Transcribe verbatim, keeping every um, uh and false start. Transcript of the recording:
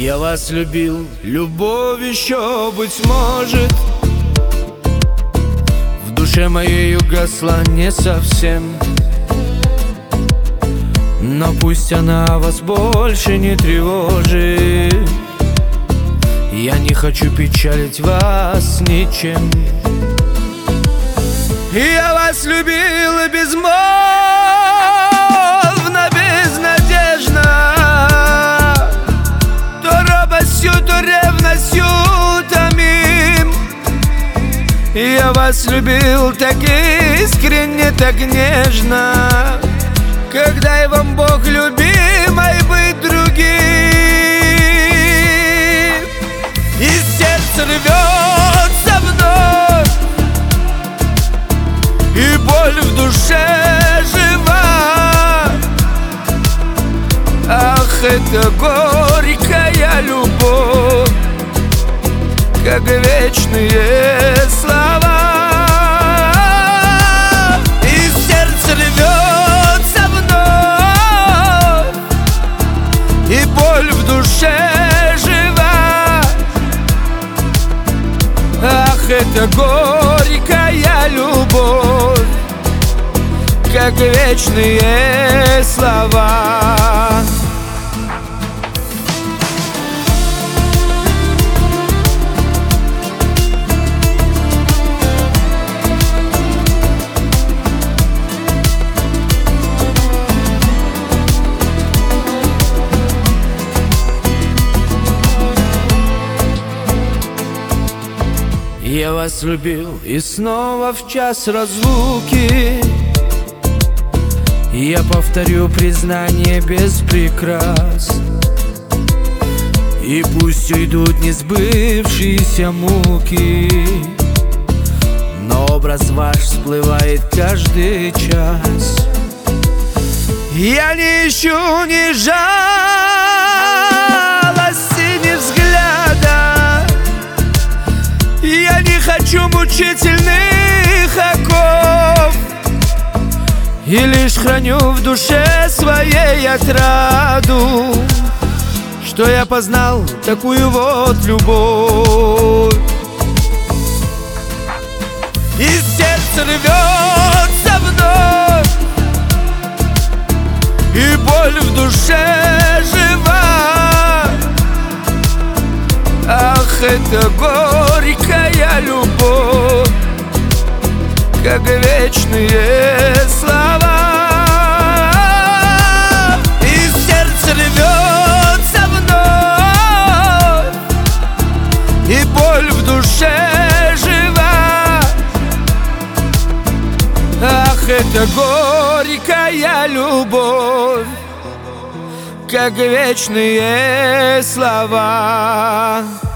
Я вас любил, любовь еще, быть может, в душе моей угасла не совсем. Но пусть она вас больше не тревожит, я не хочу печалить вас ничем. Я вас любил безмолвно, безнадежно, то робостью, то ревностью томим. Я вас любил так искренне, так нежно, когда и вам Бог любимой быть другим. И сердце рвется вновь, и боль в душе жива. Ах, это горькая любовь, как вечные слова. И сердце рвется вновь, и боль в душе жива. Ах, это горькая любовь, как вечные слова. Я вас любил, и снова в час разлуки я повторю признание без прикрас. И пусть уйдут несбывшиеся муки, но образ ваш всплывает каждый час. Я не ищу ни жалости, ни взгляда, я не хочу мучительных оков, и лишь храню в душе своей отраду, что я познал такую вот любовь. И сердце рвется вновь, и боль в душе жива. Ах, это горькая любовь, как вечные слова. И сердце рвется вновь, и боль в душе жива. Ах, это горькая любовь, как вечные слова.